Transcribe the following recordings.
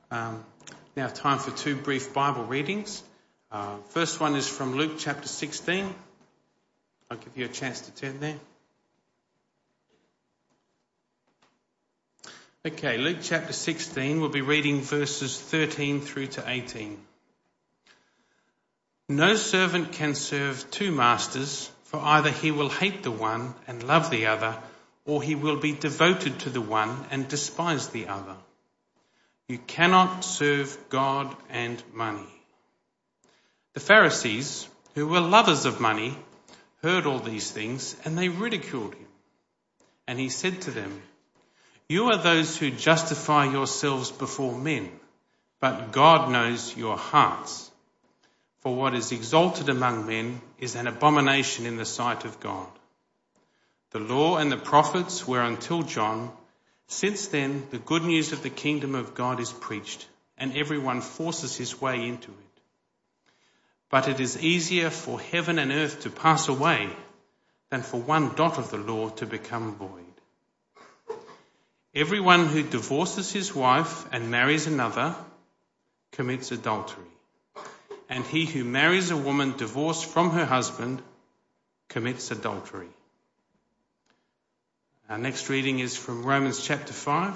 Now time for two brief Bible readings. First one is from Luke chapter 16. I'll give you a chance to turn there. Okay, Luke chapter 16, we'll be reading verses 13 through to 18. No servant can serve two masters, for either he will hate the one and love the other, or he will be devoted to the one and despise the other. You cannot serve God and money. The Pharisees, who were lovers of money, heard all these things, and they ridiculed him. And he said to them, "You are those who justify yourselves before men, but God knows your hearts. For what is exalted among men is an abomination in the sight of God. The law and the prophets were until John. Since then, the good news of the kingdom of God is preached, and everyone forces his way into it. But it is easier for heaven and earth to pass away than for one dot of the law to become void. Everyone who divorces his wife and marries another commits adultery. And he who marries a woman divorced from her husband commits adultery." Our next reading is from Romans chapter 5.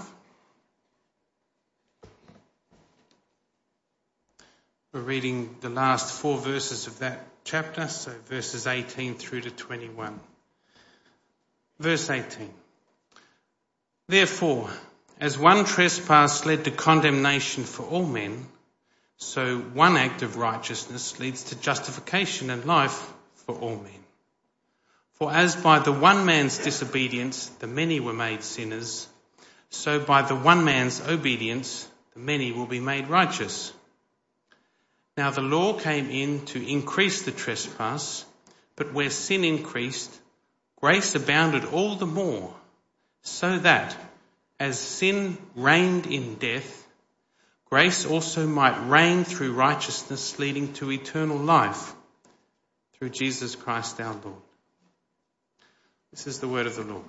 We're reading the last four verses of that chapter, so verses 18 through to 21. Verse 18. "Therefore, as one trespass led to condemnation for all men, so one act of righteousness leads to justification and life for all men. For as by the one man's disobedience the many were made sinners, so by the one man's obedience the many will be made righteous. Now the law came in to increase the trespass, but where sin increased, grace abounded all the more, so that, as sin reigned in death, grace also might reign through righteousness, leading to eternal life through Jesus Christ our Lord." This is the word of the Lord.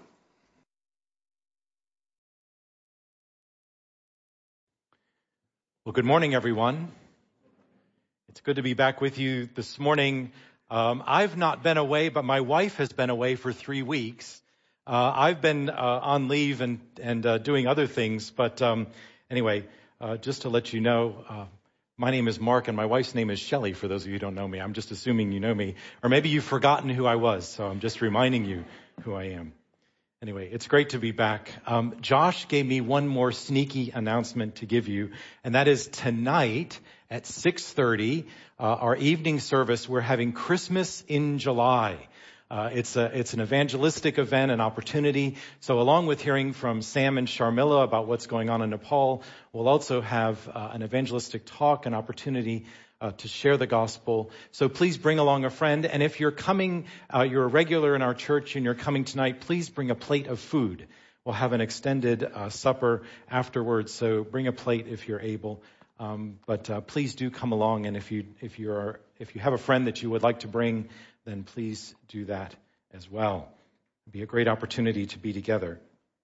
Well, good morning, everyone. It's good to be back with you this morning. I've not been away, but my wife has been away for 3 weeks. I've been on leave and doing other things, but anyway, just to let you know, my name is Mark and my wife's name is Shelley, for those of you who don't know me. I'm just assuming you know me. Or maybe you've forgotten who I was, so I'm just reminding you who I am. Anyway, it's great to be back. Josh gave me one more sneaky announcement to give you, and that is tonight at 6:30, our evening service, we're having Christmas in July. It's an evangelistic event, an opportunity. So along with hearing from Sam and Sharmila about what's going on in Nepal, we'll also have an evangelistic talk, an opportunity to share the gospel. So please bring along a friend. And if you're coming, you're a regular in our church and you're coming tonight, please bring a plate of food. We'll have an extended supper afterwards. So bring a plate if you're able. But please do come along. And if you have a friend that you would like to bring, then please do that as well. It'll be a great opportunity to be together.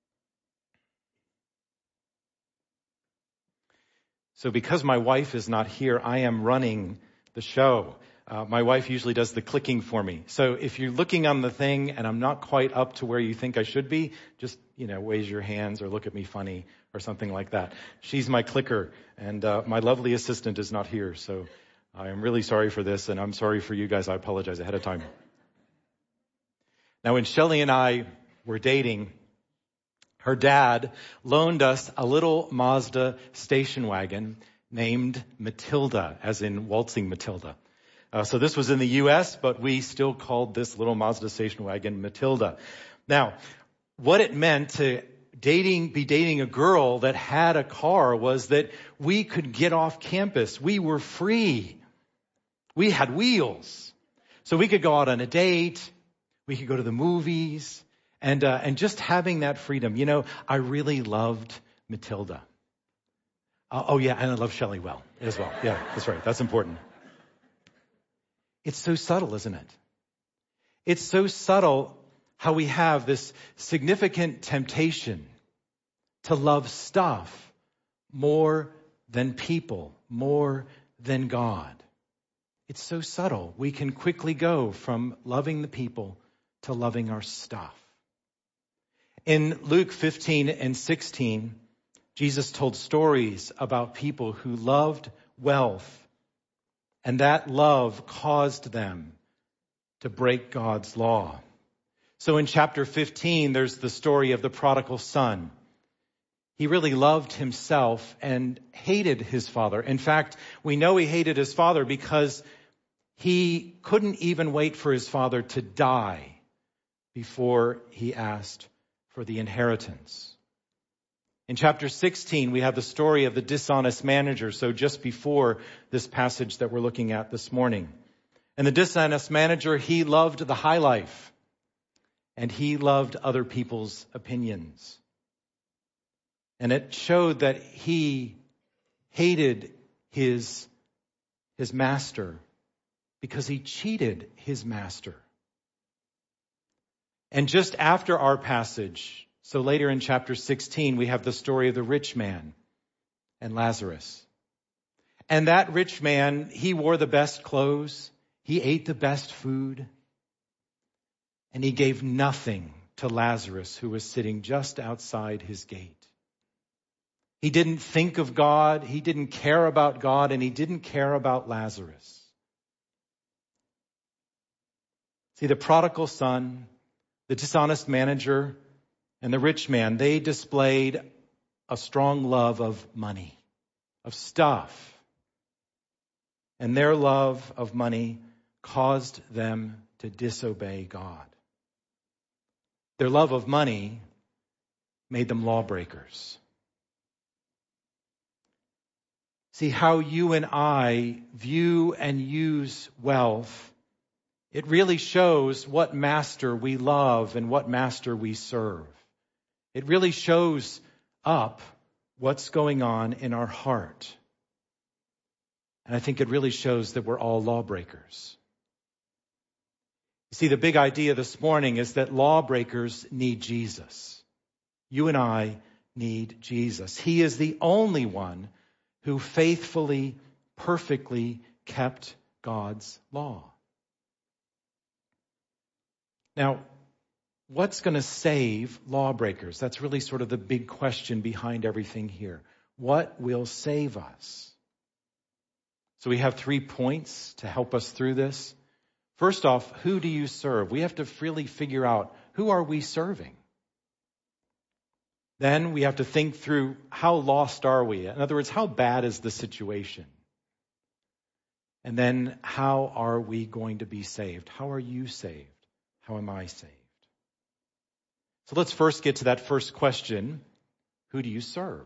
So because my wife is not here, I am running the show. My wife usually does the clicking for me. So if you're looking on the thing and I'm not quite up to where you think I should be, just, raise your hands or look at me funny or something like that. She's my clicker, and my lovely assistant is not here. So I am really sorry for this, and I'm sorry for you guys. I apologize ahead of time. Now, when Shelley and I were dating, her dad loaned us a little Mazda station wagon named Matilda, as in waltzing Matilda. So this was in the U.S., but we still called this little Mazda station wagon Matilda. Now, what it meant to be dating a girl that had a car was that we could get off campus. We were free. We had wheels. So we could go out on a date. We could go to the movies. And just having that freedom. I really loved Matilda. Oh, yeah, and I love Shelley as well. Yeah, that's right. That's important. It's so subtle, isn't it? It's so subtle how we have this significant temptation to love stuff more than people, more than God. It's so subtle. We can quickly go from loving the people to loving our stuff. In Luke 15 and 16, Jesus told stories about people who loved wealth, and that love caused them to break God's law. So in chapter 15, there's the story of the prodigal son. He really loved himself and hated his father. In fact, we know he hated his father because he couldn't even wait for his father to die before he asked for the inheritance. In chapter 16, we have the story of the dishonest manager, so just before this passage that we're looking at this morning. And the dishonest manager, he loved the high life, and he loved other people's opinions. And it showed that he hated his master because he cheated his master. And just after our passage, so later in chapter 16, we have the story of the rich man and Lazarus. And that rich man, he wore the best clothes, he ate the best food, and he gave nothing to Lazarus, who was sitting just outside his gate. He didn't think of God, he didn't care about God, and he didn't care about Lazarus. See, the prodigal son, the dishonest manager, and the rich man, they displayed a strong love of money, of stuff. And their love of money caused them to disobey God. Their love of money made them lawbreakers. See, how you and I view and use wealth, it really shows what master we love and what master we serve. It really shows up what's going on in our heart. And I think it really shows that we're all lawbreakers. You see, the big idea this morning is that lawbreakers need Jesus. You and I need Jesus. He is the only one who faithfully, perfectly kept God's law. Now, what's going to save lawbreakers? That's really sort of the big question behind everything here. What will save us? So we have 3 points to help us through this. First off, who do you serve? We have to really figure out, who are we serving? Then we have to think through, how lost are we? In other words, how bad is the situation? And then, how are we going to be saved? How are you saved? How am I saved? So let's first get to that first question. Who do you serve?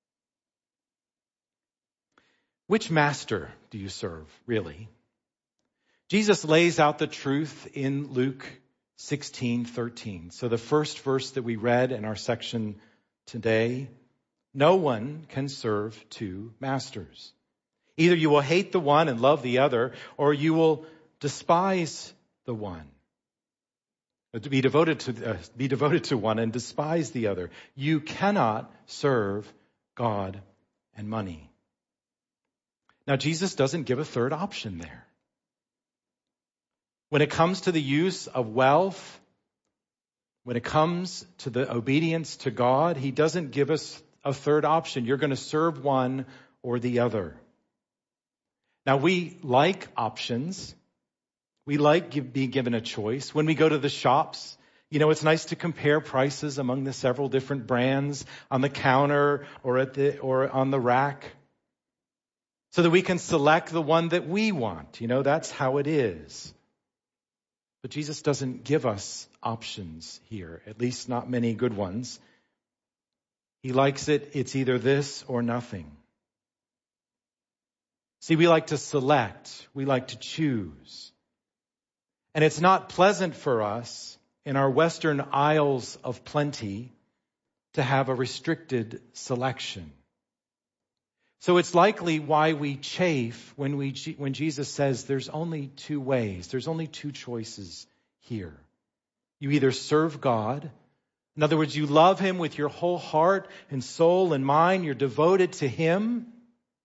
Which master do you serve, really? Jesus lays out the truth in Luke 16:13. So the first verse that we read in our section today, no one can serve two masters. Either you will hate the one and love the other, or you will despise the one. To be devoted to one and despise the other. You cannot serve God and money. Now, Jesus doesn't give a third option there. When it comes to the use of wealth, when it comes to the obedience to God, he doesn't give us a third option. You're going to serve one or the other. Now, we like options. We like being given a choice. When we go to the shops, it's nice to compare prices among the several different brands on the counter or on the rack, so that we can select the one that we want. That's how it is. But Jesus doesn't give us options here, at least not many good ones. He likes it. It's either this or nothing. See, we like to select. We like to choose. And it's not pleasant for us in our Western Isles of plenty to have a restricted selection. So it's likely why we chafe when Jesus says there's only two ways, there's only two choices here. You either serve God, in other words, you love him with your whole heart and soul and mind, you're devoted to him,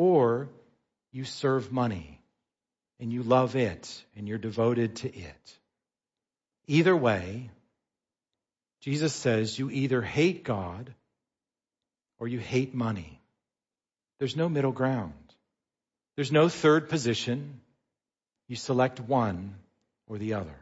or you serve money and you love it and you're devoted to it. Either way, Jesus says you either hate God or you hate money. There's no middle ground. There's no third position. You select one or the other.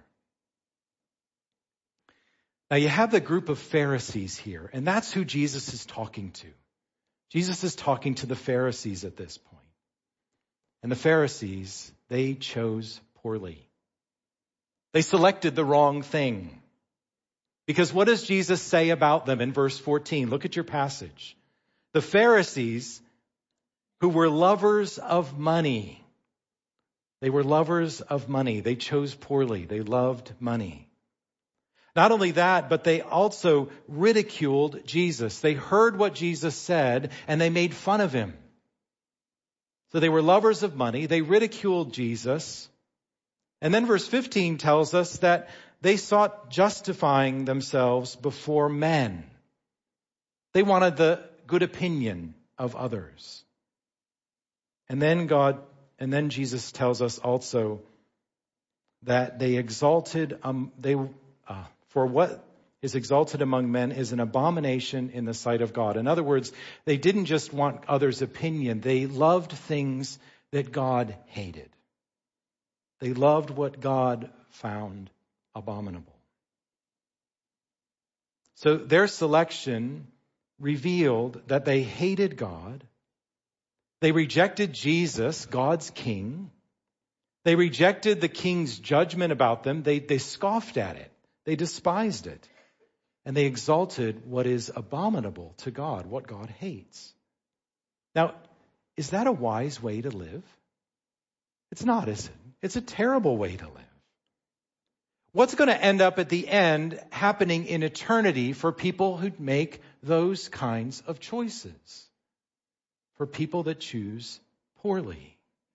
Now you have the group of Pharisees here, and that's who Jesus is talking to. Jesus is talking to the Pharisees at this point. And the Pharisees, they chose poorly. They selected the wrong thing. Because what does Jesus say about them in verse 14? Look at your passage. The Pharisees, who were lovers of money. They were lovers of money. They chose poorly. They loved money. Not only that, but they also ridiculed Jesus. They heard what Jesus said and they made fun of him. So they were lovers of money. They ridiculed Jesus. And then verse 15 tells us that they sought justifying themselves before men. They wanted the good opinion of others. And then Jesus tells us also that they exalted, for what is exalted among men is an abomination in the sight of God. In other words, they didn't just want others' opinion. They loved things that God hated. They loved what God found abominable. So their selection revealed that they hated God. They rejected Jesus, God's king. They rejected the king's judgment about them. They scoffed at it. They despised it. And they exalted what is abominable to God, what God hates. Now, is that a wise way to live? It's not, is it? It's a terrible way to live. What's going to end up at the end happening in eternity for people who make those kinds of choices? For people that choose poorly?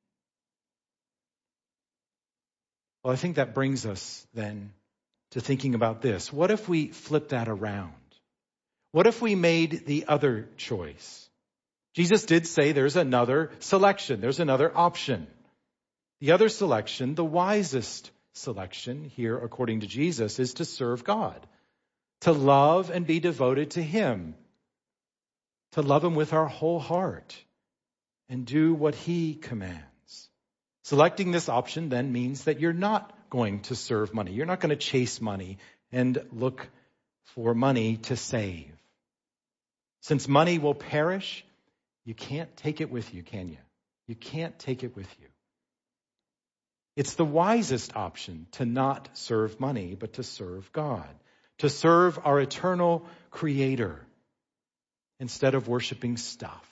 Well, I think that brings us then to thinking about this. What if we flip that around? What if we made the other choice? Jesus did say there's another selection. There's another option. The other selection, the wisest selection here, according to Jesus, is to serve God, to love and be devoted to him, to love him with our whole heart and do what he commands. Selecting this option then means that you're not going to serve money. You're not going to chase money and look for money to save. Since money will perish, you can't take it with you, can you? You can't take it with you. It's the wisest option to not serve money, but to serve God, to serve our eternal Creator instead of worshiping stuff.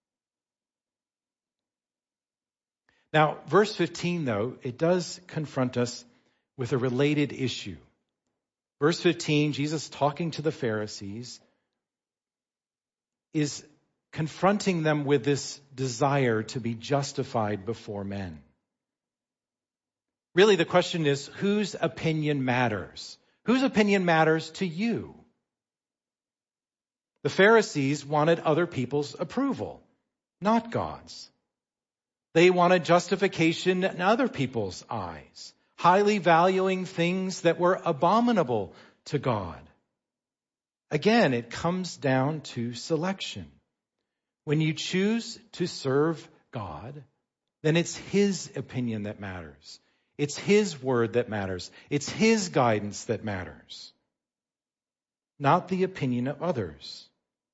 Now, verse 15, though, it does confront us with a related issue. Verse 15, Jesus talking to the Pharisees is confronting them with this desire to be justified before men. Really, the question is, whose opinion matters? Whose opinion matters to you? The Pharisees wanted other people's approval, not God's. They wanted justification in other people's eyes, highly valuing things that were abominable to God. Again, it comes down to selection. When you choose to serve God, then it's his opinion that matters. It's his word that matters. It's his guidance that matters, not the opinion of others.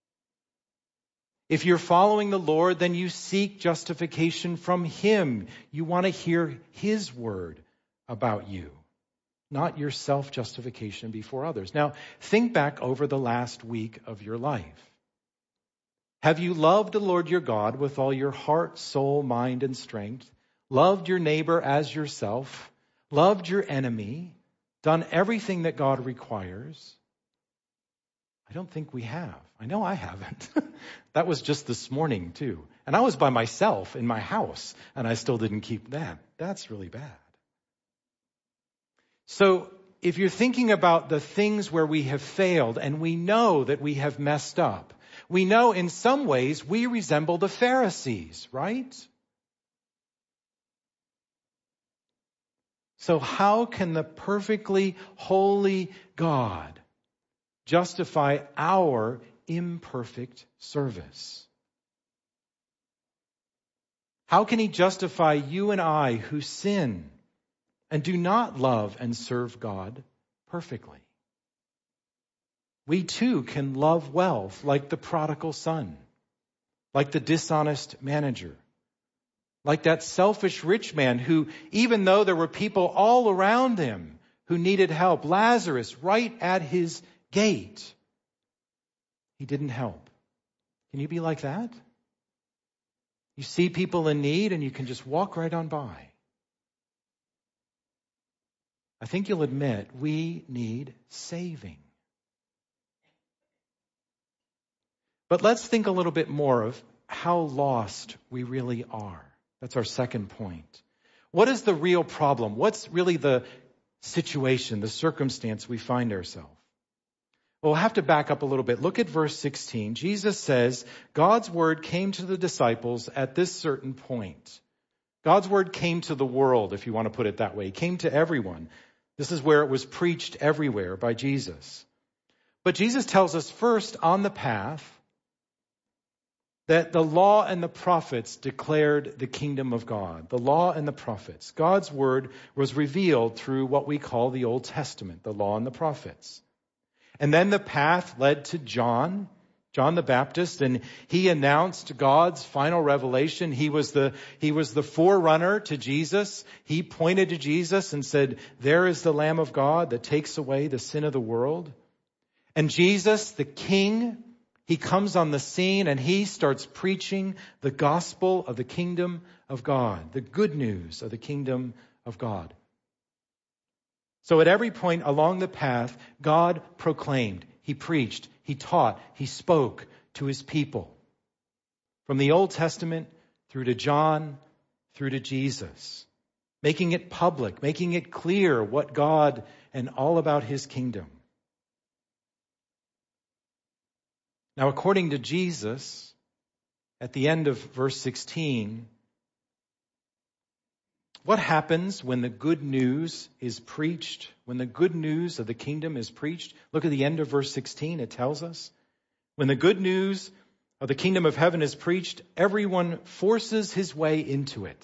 If you're following the Lord, then you seek justification from him. You want to hear his word about you, not your self-justification before others. Now, think back over the last week of your life. Have you loved the Lord your God with all your heart, soul, mind, and strength? Loved your neighbor as yourself? Loved your enemy? Done everything that God requires? I don't think we have. I know I haven't. That was just this morning too. And I was by myself in my house and I still didn't keep that. That's really bad. So if you're thinking about the things where we have failed and we know that we have messed up, we know in some ways we resemble the Pharisees, right? So how can the perfectly holy God justify our imperfect service? How can he justify you and I who sin and do not love and serve God perfectly? We too can love wealth like the prodigal son, like the dishonest manager, like that selfish rich man who, even though there were people all around him who needed help, Lazarus right at his gate, he didn't help. Can you be like that? You see people in need and you can just walk right on by. I think you'll admit we need saving. But let's think a little bit more of how lost we really are. That's our second point. What is the real problem? What's really the situation, the circumstance we find ourselves? Well, we'll have to back up a little bit. Look at verse 16. Jesus says, God's word came to the disciples at this certain point. God's word came to the world, if you want to put it that way. It came to everyone. This is where it was preached everywhere by Jesus. But Jesus tells us first on the path that the law and the prophets declared the kingdom of God. The law and the prophets. God's word was revealed through what we call the Old Testament, the law and the prophets. And then the path led to John the Baptist, and he announced God's final revelation. He was the forerunner to Jesus. He pointed to Jesus and said, "There is the Lamb of God that takes away the sin of the world." And Jesus, the King, he comes on the scene and he starts preaching the gospel of the kingdom of God, the good news of the kingdom of God. So at every point along the path, God proclaimed, he preached, he taught, he spoke to his people. From the Old Testament through to John, through to Jesus, making it public, making it clear what God and all about his kingdom. Now, according to Jesus, at the end of verse 16, what happens when the good news is preached? When the good news of the kingdom is preached? Look at the end of verse 16. It tells us, when the good news of the kingdom of heaven is preached, everyone forces his way into it.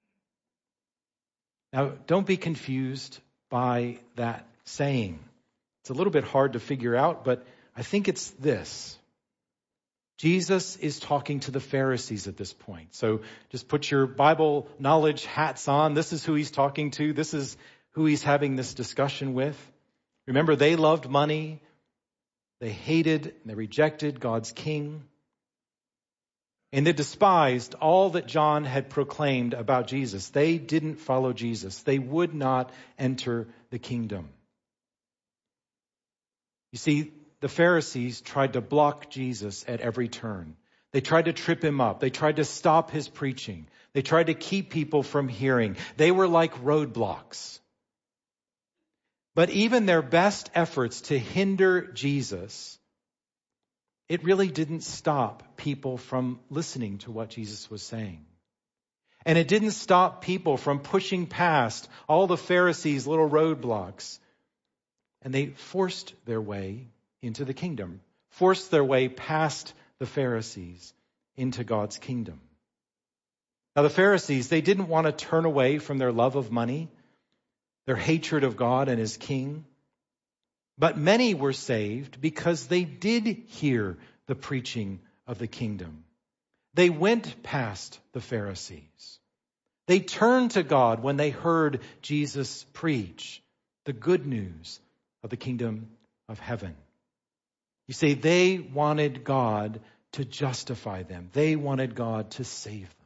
Now, don't be confused by that saying. It's a little bit hard to figure out, but I think it's this. Jesus is talking to the Pharisees at this point. So just put your Bible knowledge hats on. This is who he's talking to. This is who he's having this discussion with. Remember, they loved money. They hated and they rejected God's king. And they despised all that John had proclaimed about Jesus. They didn't follow Jesus. They would not enter the kingdom. You see, the Pharisees tried to block Jesus at every turn. They tried to trip him up. They tried to stop his preaching. They tried to keep people from hearing. They were like roadblocks. But even their best efforts to hinder Jesus, it really didn't stop people from listening to what Jesus was saying. And it didn't stop people from pushing past all the Pharisees' little roadblocks. And they forced their way into the kingdom, forced their way past the Pharisees into God's kingdom. Now the Pharisees, they didn't want to turn away from their love of money, their hatred of God and his king. But many were saved because they did hear the preaching of the kingdom. They went past the Pharisees. They turned to God when they heard Jesus preach the good news of the kingdom of heaven. You see, they wanted God to justify them. They wanted God to save them.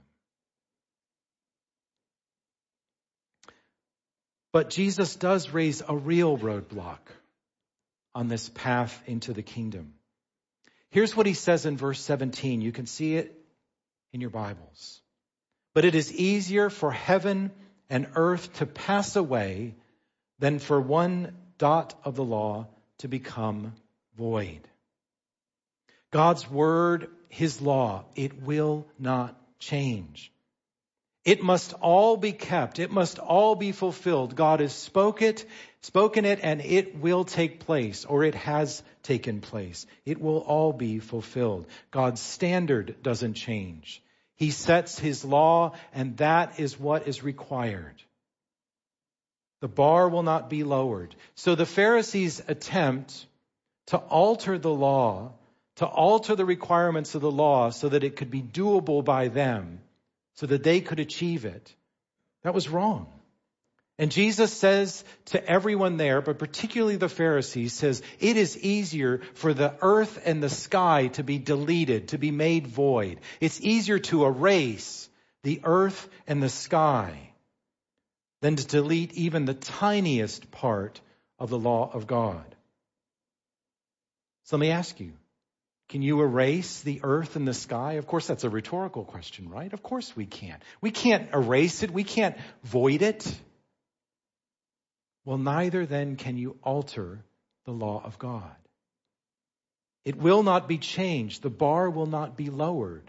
But Jesus does raise a real roadblock on this path into the kingdom. Here's what he says in verse 17. You can see it in your Bibles. But it is easier for heaven and earth to pass away than for one dot of the law to become void. God's word, his law, it will not change. It must all be kept. It must all be fulfilled. God has spoken it, and it will take place, or it has taken place. It will all be fulfilled. God's standard doesn't change. He sets his law, and that is what is required. The bar will not be lowered. So the Pharisees' attempt to alter the law, to alter the requirements of the law so that it could be doable by them, so that they could achieve it, that was wrong. And Jesus says to everyone there, but particularly the Pharisees, says, it is easier for the earth and the sky to be deleted, to be made void. It's easier to erase the earth and the sky than to delete even the tiniest part of the law of God. So let me ask you, can you erase the earth and the sky? Of course, that's a rhetorical question, right? Of course we can't. We can't erase it. We can't void it. Well, neither then can you alter the law of God. It will not be changed. The bar will not be lowered.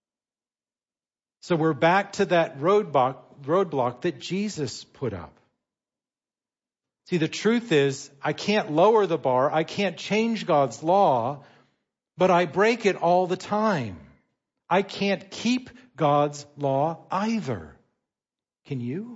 So we're back to that roadblock that Jesus put up. See, the truth is, I can't lower the bar. I can't change God's law, but I break it all the time. I can't keep God's law either. Can you?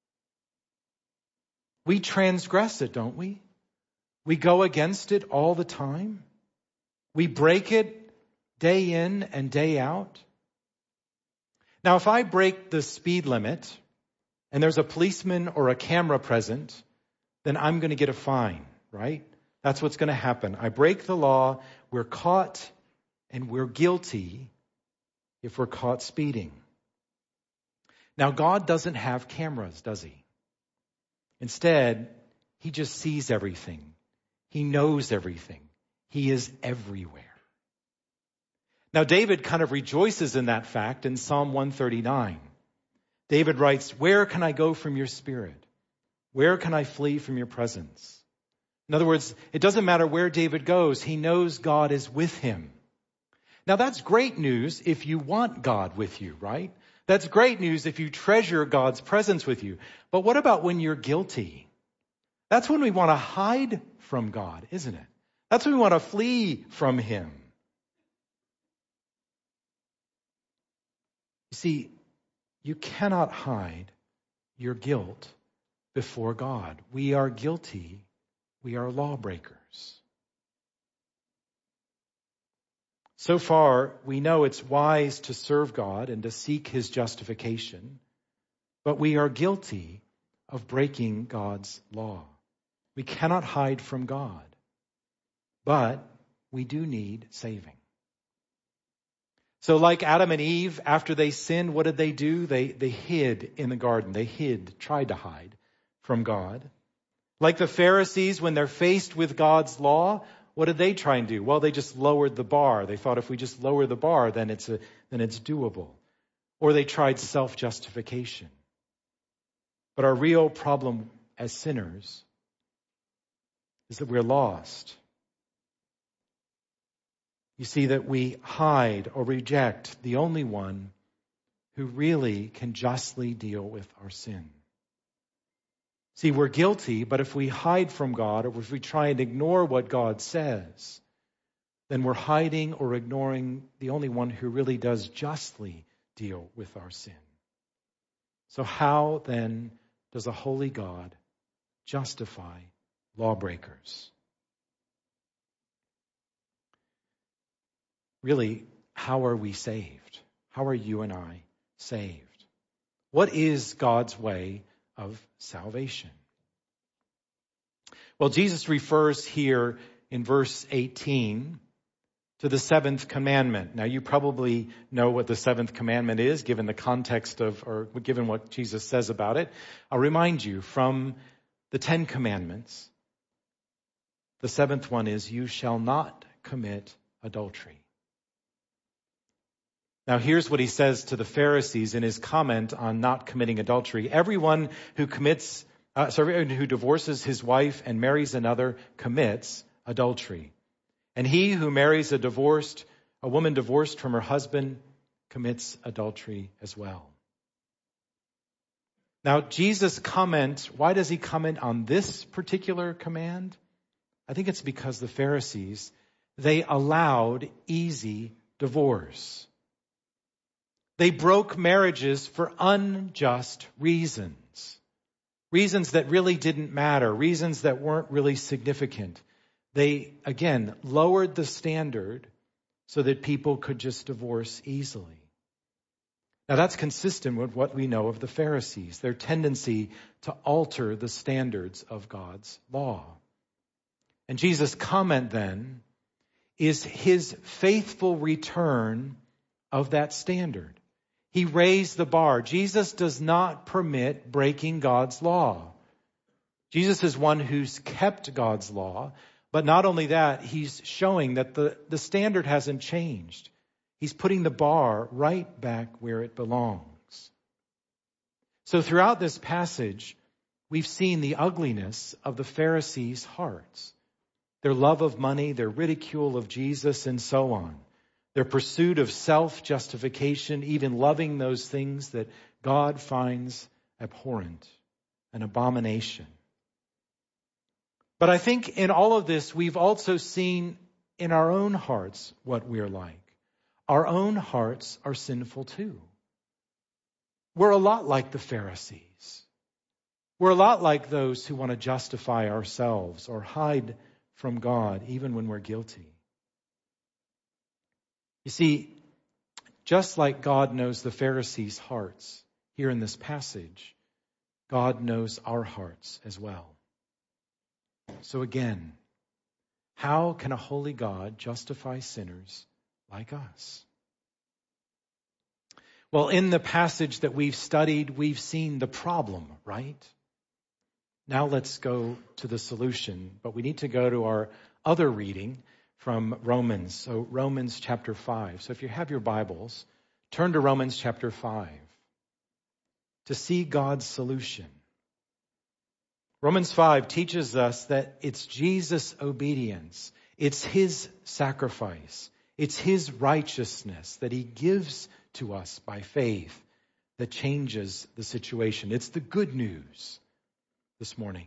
We transgress it, don't we? We go against it all the time. We break it day in and day out. Now, if I break the speed limit and there's a policeman or a camera present, then I'm going to get a fine, right? That's what's going to happen. I break the law, we're caught, and we're guilty if we're caught speeding. Now, God doesn't have cameras, does he? Instead, he just sees everything. He knows everything. He is everywhere. Now, David kind of rejoices in that fact in Psalm 139. David writes, "Where can I go from your spirit? Where can I flee from your presence?" In other words, it doesn't matter where David goes. He knows God is with him. Now, that's great news if you want God with you, right? That's great news if you treasure God's presence with you. But what about when you're guilty? That's when we want to hide from God, isn't it? That's when we want to flee from him. You see, you cannot hide your guilt before God. We are guilty. We are lawbreakers. So far, we know it's wise to serve God and to seek his justification, but we are guilty of breaking God's law. We cannot hide from God, but we do need saving. So like Adam and Eve, after they sinned, what did they do? They hid in the garden. They tried to hide from God. Like the Pharisees, when they're faced with God's law, what did they try and do? Well, they just lowered the bar. They thought if we just lower the bar, then it's doable. Or they tried self-justification. But our real problem as sinners is that we're lost. You see, that we hide or reject the only one who really can justly deal with our sin. See, we're guilty, but if we hide from God or if we try and ignore what God says, then we're hiding or ignoring the only one who really does justly deal with our sin. So how then does a holy God justify lawbreakers? Really, how are we saved? How are you and I saved? What is God's way of salvation? Well, Jesus refers here in verse 18 to the seventh commandment. Now, you probably know what the seventh commandment is, given the context or given what Jesus says about it. I'll remind you, from the 10 commandments, the seventh one is, you shall not commit adultery. Now, here's what he says to the Pharisees in his comment on not committing adultery. Everyone who who divorces his wife and marries another commits adultery. And he who marries a woman divorced from her husband commits adultery as well. Now, Jesus comments, why does he comment on this particular command? I think it's because the Pharisees, they allowed easy divorce. They broke marriages for unjust reasons. Reasons that really didn't matter. Reasons that weren't really significant. They, again, lowered the standard so that people could just divorce easily. Now that's consistent with what we know of the Pharisees, their tendency to alter the standards of God's law. And Jesus' comment then is his faithful return of that standard. He raised the bar. Jesus does not permit breaking God's law. Jesus is one who's kept God's law, but not only that, he's showing that the standard hasn't changed. He's putting the bar right back where it belongs. So throughout this passage, we've seen the ugliness of the Pharisees' hearts. Their love of money, their ridicule of Jesus, and so on. Their pursuit of self-justification, even loving those things that God finds abhorrent, an abomination. But I think in all of this, we've also seen in our own hearts what we're like. Our own hearts are sinful too. We're a lot like the Pharisees. We're a lot like those who want to justify ourselves or hide from God even when we're guilty. You see, just like God knows the Pharisees' hearts here in this passage, God knows our hearts as well. So again, how can a holy God justify sinners like us? Well, in the passage that we've studied, we've seen the problem, right? Now let's go to the solution, but we need to go to our other reading from Romans. So Romans chapter 5. So if you have your Bibles, turn to Romans chapter 5 to see God's solution. Romans 5 teaches us that it's Jesus' obedience. It's his sacrifice. It's his righteousness that he gives to us by faith that changes the situation. It's the good news this morning.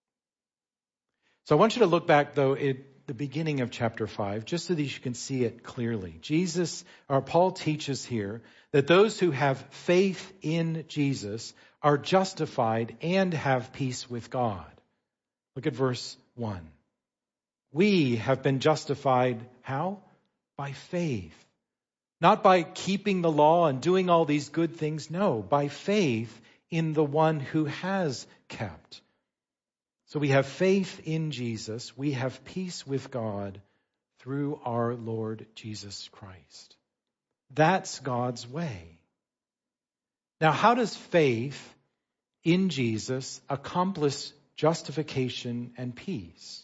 So I want you to look back, though, at the beginning of chapter 5, just so that you can see it clearly. Paul teaches here that those who have faith in Jesus are justified and have peace with God. Look at verse 1. We have been justified, how? By faith. Not by keeping the law and doing all these good things. No, by faith in the one who has kept. So we have faith in Jesus. We have peace with God through our Lord Jesus Christ. That's God's way. Now, how does faith in Jesus accomplish justification and peace?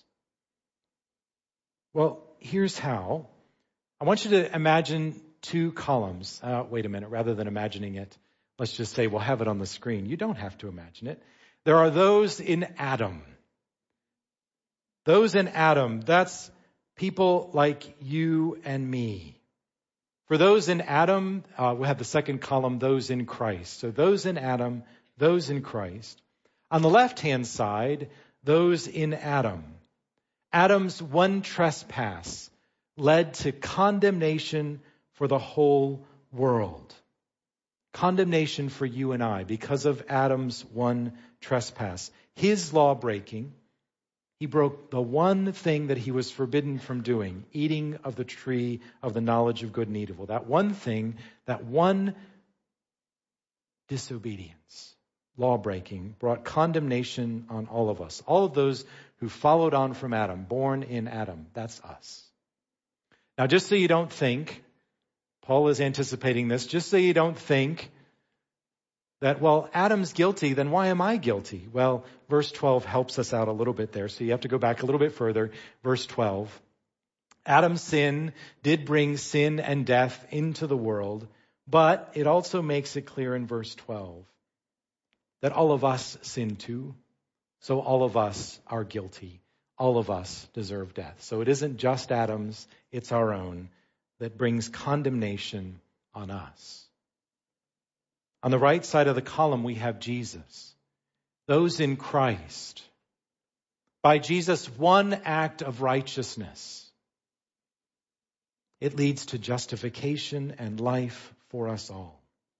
Well, here's how. I want you to imagine two columns. Wait a minute. Rather than imagining it, let's just say we'll have it on the screen. You don't have to imagine it. There are those in Adam. Those in Adam, that's people like you and me. For those in Adam, we have the second column, those in Christ. So those in Adam, those in Christ. On the left-hand side, those in Adam. Adam's one trespass led to condemnation for the whole world. Condemnation for you and I because of Adam's one trespass. His law breaking. He broke the one thing that he was forbidden from doing, eating of the tree of the knowledge of good and evil. That one thing, that one disobedience, law breaking, brought condemnation on all of us. All of those who followed on from Adam, born in Adam. That's us. Now, just so you don't think, Paul is anticipating this, just so you don't think that, well, Adam's guilty, then why am I guilty? Well, verse 12 helps us out a little bit there. So you have to go back a little bit further. Verse 12. Adam's sin did bring sin and death into the world, but it also makes it clear in verse 12 that all of us sin too. So all of us are guilty. all of us deserve death. So it isn't just Adam's, it's our own that brings condemnation on us. On the right side of the column, we have Jesus. Those in Christ. By Jesus' one act of righteousness, it leads to justification and life for us all.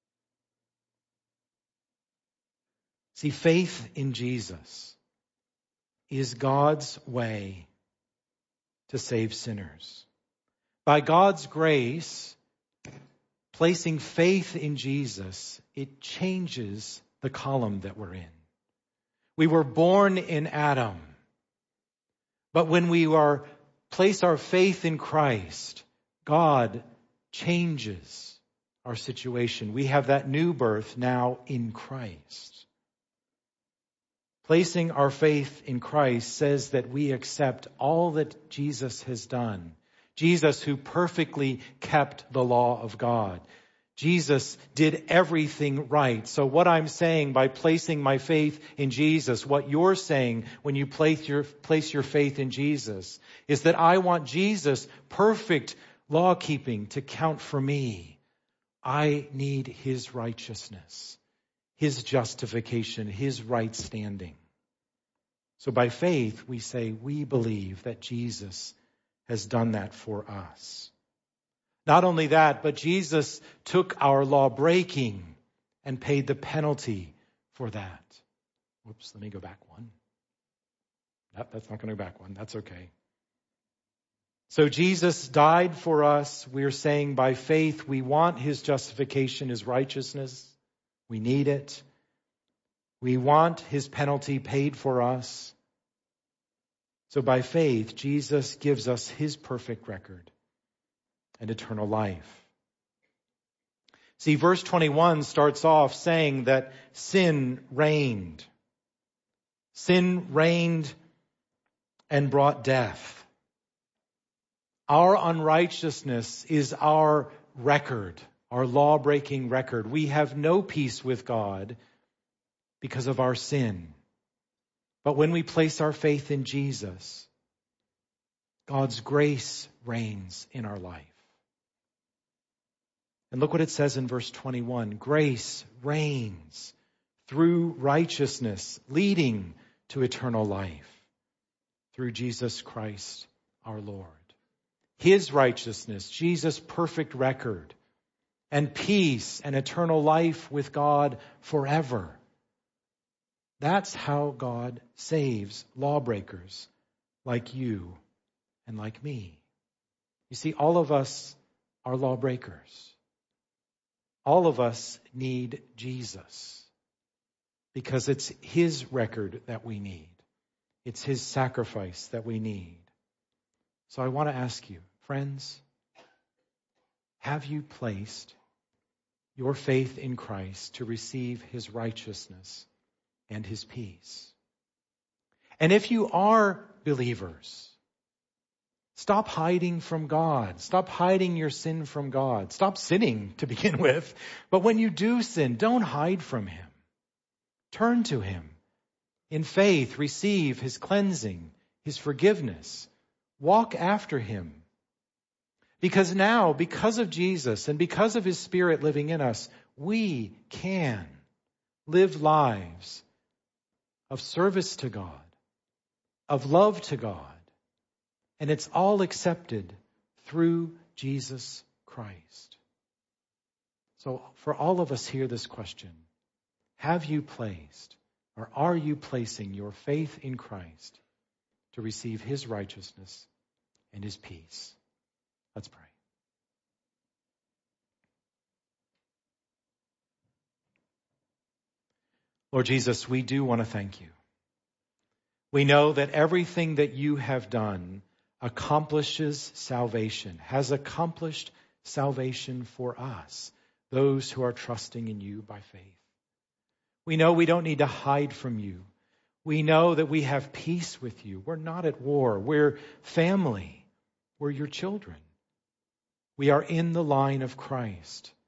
See, faith in Jesus is God's way to save sinners. By God's grace, placing faith in Jesus, it changes the column that we're in. We were born in Adam, but when we place our faith in Christ, God changes our situation. We have that new birth now in Christ. Placing our faith in Christ says that we accept all that Jesus has done. Jesus, who perfectly kept the law of God. Jesus did everything right. So what I'm saying by placing my faith in Jesus, what you're saying when you place your faith in Jesus, is that I want Jesus' perfect law keeping to count for me. I need his righteousness, his justification, his right standing. So by faith, we say we believe that Jesus has done that for us. Not only that, but Jesus took our law breaking and paid the penalty for that. Whoops, let me go back one. No, that's not going to go back one. That's okay. So Jesus died for us. We're saying by faith we want his justification, his righteousness. We need it. We want his penalty paid for us. So by faith, Jesus gives us his perfect record and eternal life. See, verse 21 starts off saying that sin reigned. Sin reigned and brought death. Our unrighteousness is our record, our law-breaking record. We have no peace with God because of our sin. But when we place our faith in Jesus, God's grace reigns in our life. And look what it says in verse 21. Grace reigns through righteousness, leading to eternal life through Jesus Christ our Lord. His righteousness, Jesus' perfect record, and peace and eternal life with God forever. That's how God saves lawbreakers like you and like me. You see, all of us are lawbreakers. All of us need Jesus because it's his record that we need. It's his sacrifice that we need. So I want to ask you, friends, have you placed your faith in Christ to receive his righteousness and his peace? And if you are believers, stop hiding from God. Stop hiding your sin from God. Stop sinning to begin with. But when you do sin, don't hide from him. Turn to him. In faith, receive his cleansing, his forgiveness. Walk after him. Because now, because of Jesus and because of his Spirit living in us, we can live lives of service to God, of love to God. And it's all accepted through Jesus Christ. So for all of us here, this question, have you placed or are you placing your faith in Christ to receive his righteousness and his peace? Let's pray. Lord Jesus, we do want to thank you. We know that everything that you have done accomplishes salvation, has accomplished salvation for us, those who are trusting in you by faith. We know we don't need to hide from you. We know that we have peace with you. We're not at war. We're family. We're your children. We are in the line of Christ.